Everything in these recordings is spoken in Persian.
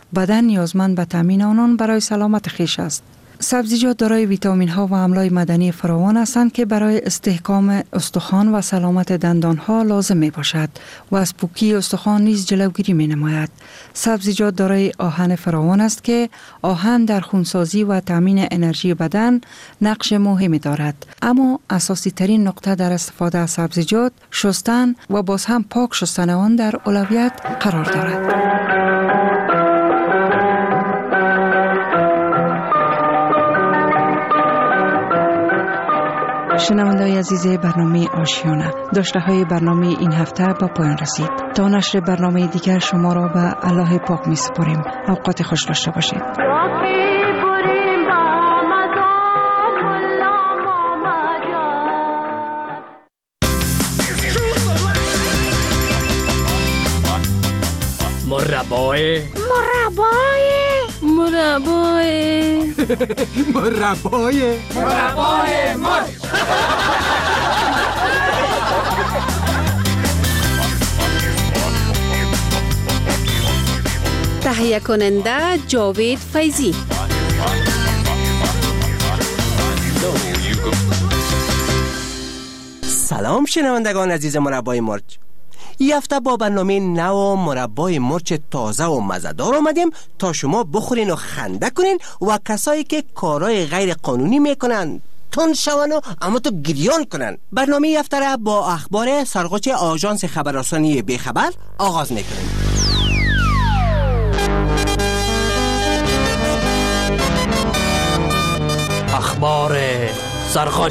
بدن نیازمند به تامین آنان برای سلامت خویش است. سبزیجات دارای ویتامین ها و املاح معدنی فراوان هستند که برای استحکام استخوان و سلامت دندان ها لازم می باشد و از پوکی استخوان نیز جلوگیری می نماید. سبزیجات دارای آهن فراوان است که آهن در خونسازی و تامین انرژی بدن نقش مهمی دارد. اما اساسی ترین نقطه در استفاده از سبزیجات شستن و باز هم پاک شستن آن در اولویت قرار دارد. شنونده‌های عزیز برنامه آشیانه، داشته های برنامه این هفته با پایان رسید. تا نشر برنامه دیگر شما را به الله پاک می سپاریم. اوقات خوش داشته باشید. مربای مرچ. تهیه کننده جاوید فیضی. سلام شنوندگان عزیز مربای مرچ. این هفته با برنامه نو مربای مرچ تازه و مزه‌دار آمدیم تا شما بخورین و خنده کنین و کسایی که کارهای غیر قانونی میکنن تند شون و اما تو گریان کنن. برنامه این هفته را با اخبار سرغوچ آژانس خبررسانی بیخبر آغاز میکنیم. اخبار سرغوچ.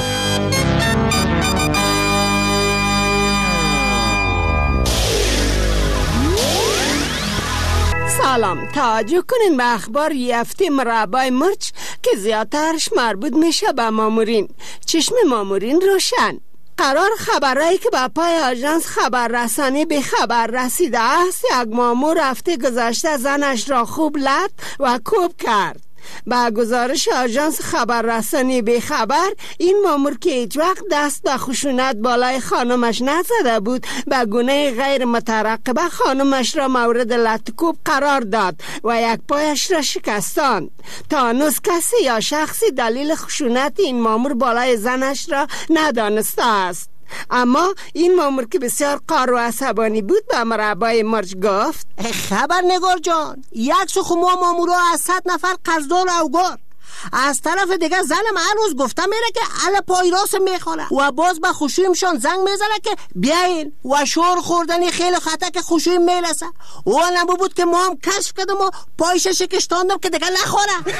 سلام، توجه کنین به اخبار یفته مربای مرچ که زیادترش مربوط میشه به مامورین. چشم مامورین روشن. قرار خبرایی که به پای آژانس خبررسانی به خبر رسیده است، یک مامور هفته گذشته زنش را خوب لط و کوب کرد. با گزارش آژانس خبررسانی به خبر، این مامور که هیچ وقت دست به خشونت بالای خانمش نزده بود، به گونه غیر مترقبه خانمش را مورد لطکوب قرار داد و یک پایش را شکستاند. تا هنوز کسی یا شخصی دلیل خشونت این مامور بالای زنش را ندانسته است. اما این مامور که بسیار قار و عصبانی بود به مربای مرچ گفت: خبرنگار جان، یک سخو ما مامورا از 100 نفر قرضدار اوگار. از طرف دیگه زنم هنوز گفته میره که علا پای راست میخوره و باز به خوشویمشان زنگ میزنه که بیاین و شور خوردنی خیلی خطک خوشویم میرسه. و نمو بود که ما هم کشف کردم و پایش شکشتاندم که دیگه نخوره.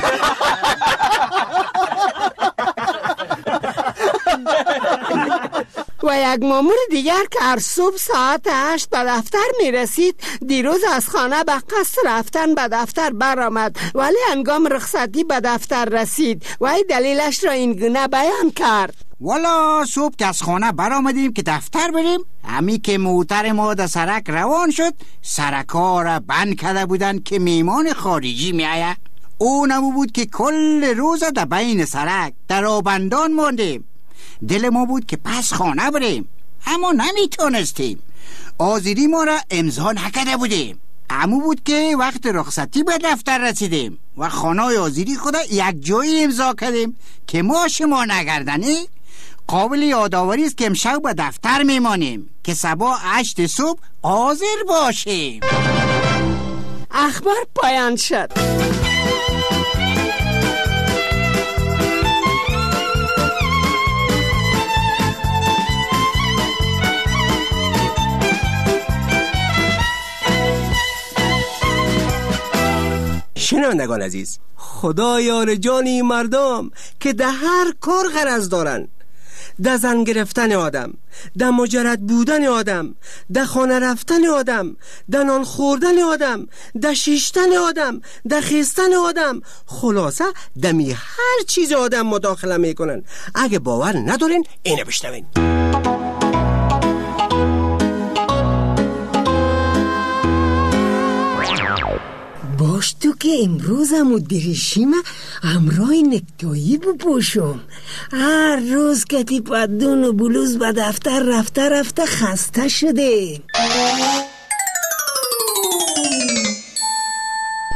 و یک مامور دیگر که هر صبح ساعت 8 به دفتر می رسید، دیروز از خانه به قصد رفتن به دفتر برآمد، ولی هنگام رخصتی به دفتر رسید و دلیلش را این گونه بیان کرد: والا صبح که از خانه برآمدیم که دفتر بریم، همی که موتر ما در سرک روان شد، سرکا را بند کرده بودن که میمان خارجی می آید. او نمو بود که کل روز در بین سرک در آبندان ماندیم. دل ما بود که پس خانه بریم، اما نمیتونستیم. آذری ما را امضا نکرده بودیم. امو بود که وقت رخصتی به دفتر رسیدیم و خانه آذری خود یک جایی امضا کردیم که ما شما نگردنی. قابل یادآوری است که امشب به دفتر میمانیم که صبح 8 صبح حاضر باشیم. اخبار پایان شد. شنوندگان عزیز، خدا یار جانی مردم که ده هر کار غرض دارن، ده زن گرفتن آدم، ده مجرد بودن آدم، ده خانه رفتن آدم، ده نان خوردن آدم، ده شیشتن آدم، ده خیستن آدم، خلاصه دمی هر چیز آدم مداخله میکنن. اگه باور ندارین اینو بشنوین. باش تو که امروز همو دریشیم همراه نکتایی بپوشم. هر روز کتی پدون و بلوز به دفتر رفته خسته شده.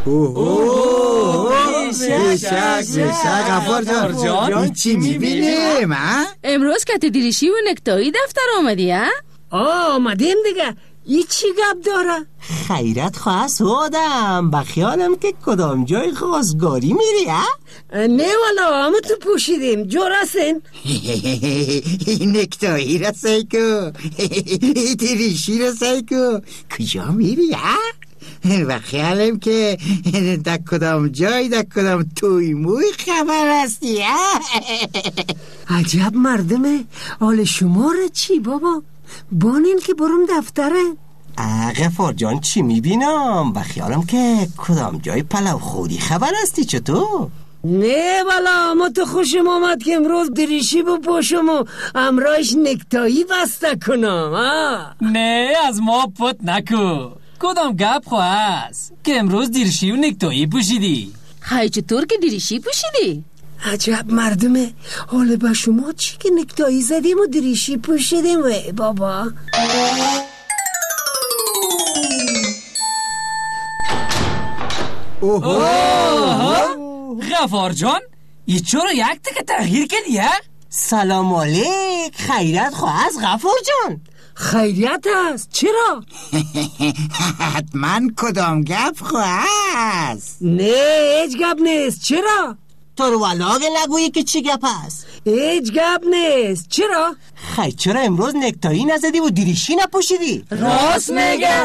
بیشک غفار جان چی میبینیم؟ امروز که دیریشی و نکتایی دفتر آمدی ها؟ آمدیم دیگه. ای چی گپ داره؟ خیرت خواست آدم بخیالم که کدام جای خواستگاری میری ها؟ نه والا همه تو پوشیدیم جورسین. نکتایی را سیکو دیریشی را سیکو کجا میری ها؟ و خیالم که در کدام جای در کدام توی موی خبر هستی ها؟ عجب مردمه. حال شما را چی بابا؟ بانین که برم دفتره. غفار جان چی میبینم؟ و خیالم که کدام جای پلو خودی خبر هستی چطور؟ نه والا ما تو خوشم آمد که امروز دریشی بپوشم و امرایش نکتایی بسته کنم. نه از ما پت نکو. کدام گپ خواست که امروز دیرشی و نکتایی پوشیدی؟ خیلی چطور که دیریشی پوشیدی؟ عجب مردمه. حالا با شما چی که نکتایی زدیم و دریشی پوشیدیم بابا؟ غفار جان ای چرا یک تک تغییر کردی ها؟ سلام علیک. خیرت خواست غفار جان؟ خیریت است. چرا؟ حتما کدام گپ خواست؟ نه هیچ گپ نیست. چرا؟ تو رو ولاغ نگویی که چی گپ هست؟ هیچ گپ نیست. چرا؟ خیلی چرا امروز نکتایی نزدی و دیریشی نپوشیدی؟ راست میگه.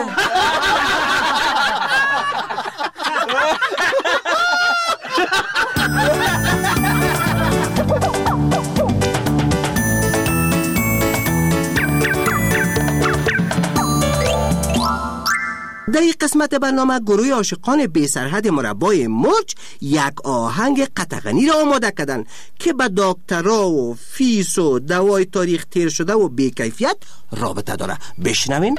در این قسمت برنامه گروه عاشقان بی سرحد مربای مرچ یک آهنگ قطغنی را آماده کردن که به دکترها و فیس و دوای تاریخ تیر شده و بیکیفیت رابطه داره. بشنوین.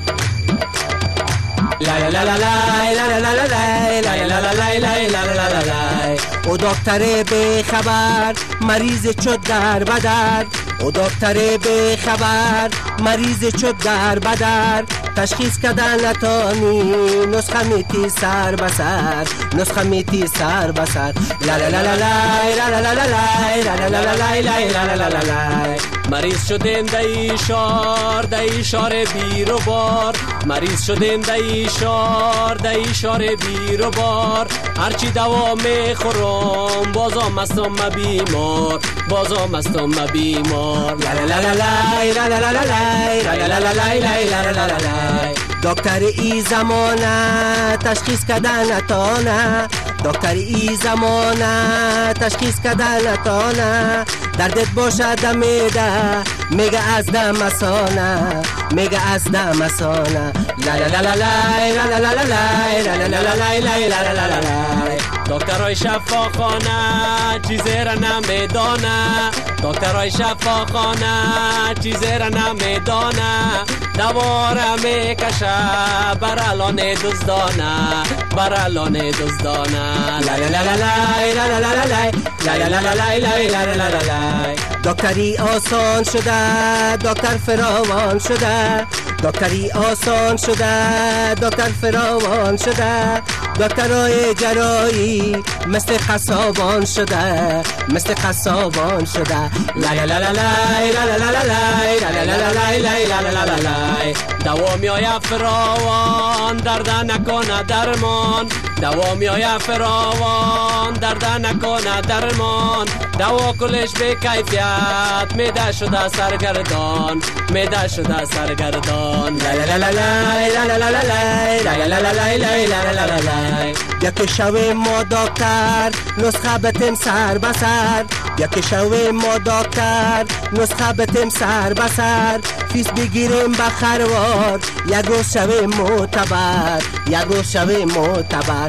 او دکتر به خبر مریض شد در بدر. او دکتر به خبر مریض شد در بدر. تشخیص کردن نتانی نسخه میتی سر بسر. نسخه میتی سر بسر. مریض شدیم دای شار بیرو بار. مریض شدیم دای شار بیرو بار. هرچی دوا میخورم بازم هستم بیمار. بازم هستم بیمار. دکتر ای زمانه تشخیص کردن نتانه. دکتر ای زمانه تشخیص کردن نتانه. دردت باشد میده میگه از دمسانه. میگه از دمسانه. دکترای شفاخانه چیزی را نمیدانه. دکترای شفاخانه چیزی را نمیدانه. دواره میکشه برالان دزدانه. برالان دزدانه. دکتری آسان شده دکتر فراوان شده. دکتری آسان شده دکتر فراوان شده. دکترای جرایی مثل قصابان شده. مثل قصابان شده. دوا میآید فراوان درد نکنه درمان. دوا میآید فراوان درد نکنه درمان. دوا کلش به کیفیت میده شده سرگردان. میده شده سرگردان. یک شوی ما دکتر نسخه بتیم سر بسر. یک شوی ما دکتر نسخه بتیم سر بسر. فیس بگیریم بخروار یک روز شوی معتبر. یک روز شوی معتبر.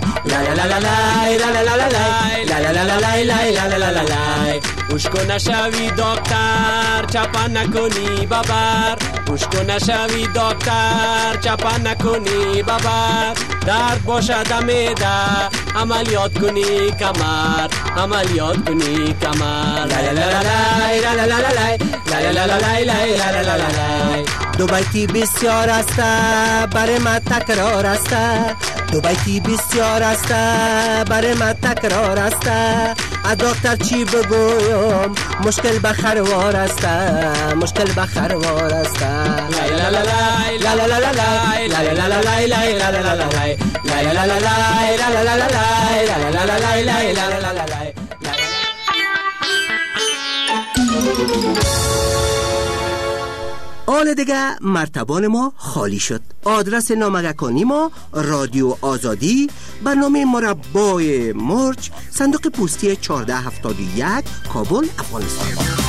اوشکو نشوی دکتر چپا نکنی ببر. اوشکو نشوی دکتر چپا نکنی ببر. درد باشد میده عملیات کنی کمر. عملیات کنی کمر. دو بیتی بسیار است برای من تکرار است، دو بیتی بسیار است برای من تکرار است. از دکتر چی بگویم مشکل به خروار است، مشکل به خروار است. لای لا لا لای لا لا لا لای لا لا لا لای لای لا لا لا لای لا لا لا لای لا لا لا لای لا لا لا لای لای لا لا لا لای. آن دیگه مرتبان ما خالی شد. آدرس نامگکانی ما رادیو آزادی، برنامه مربای مرچ، صندوق پستی 1471 کابل، افغانستان.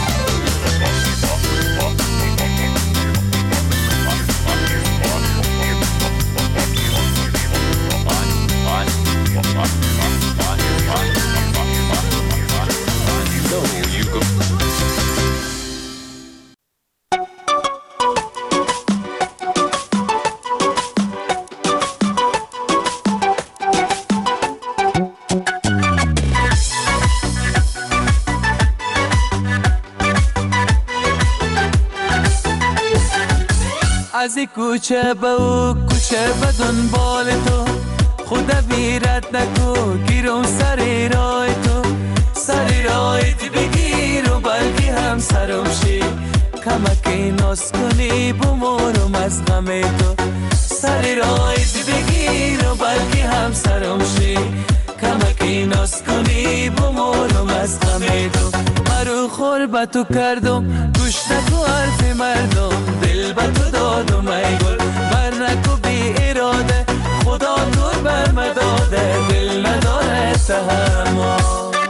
از کوچه به او کوچه به دنبال تو، خدا بیرت نکو گیرم سر رای تو، سر رایت بگیر و بلکه هم سرم شی، کمکی ناز کنی بمورم از غم تو، سر رایت بگیر و بلکه هم سرم شی، کمکی ناز کنی بمورم از غم تو. مرو خور به تو کردم گوش نکو حرف مردم، دل به تو دادم ای گل بر نکو بی اراده، خدا تو بر مداده دل نداره تحمل.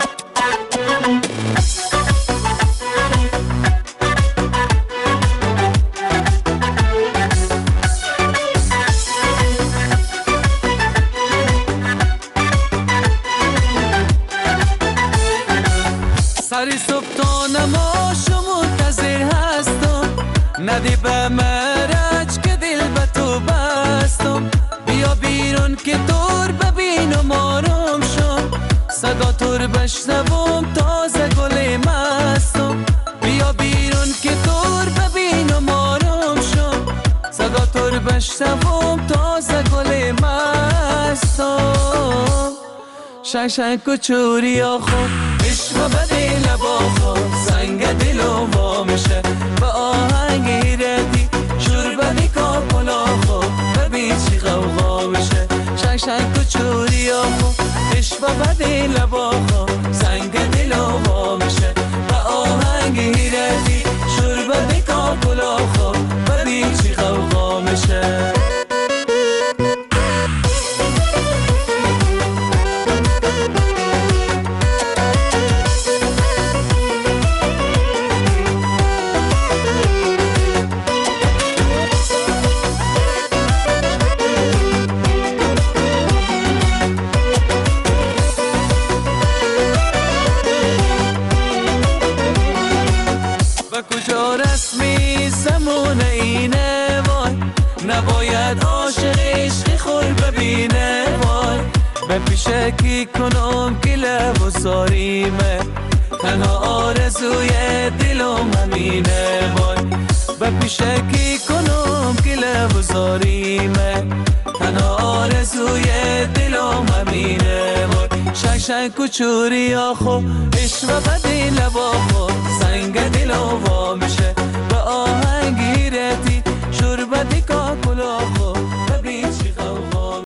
سری صبح تا نماشو منتظر هستم، ندی به مرج که دل به تو بستم، بیا بیرون که دور ببینم آرام شم، صدا تور بشنوم تازه گل مستم، بیا بیرون که دور ببینم آرام شم، صدا تور بشنوم تازه گل مستم. شنگ شنگ کچوری آخو عشق بده لبا خو، سنگ دلو وا میشه به آهنگ ایرتی، شور بدی کاپلا خو ببین چی غوغا میشه. شنگ شنگ کچوری آخو عشق بده لبا خو، سنگ دلو وا میشه به آهنگ ایرتی، شور بدی کاپلا خو ببین چی غوغا میشه. نباید عاشق عشق خور ببینه وای، به پیشه کی کنم که لب و زاریمه، تنها آرزوی دلم همینه وای، به پیشه کی کنم که لب و زاریمه، تنها آرزوی دلم همینه وای. شنگ شنگ کچوری آخو عشق بدی لبا خو، سنگ دلم وا میشه به آهنگ ایرتی، شور بدی کاکلا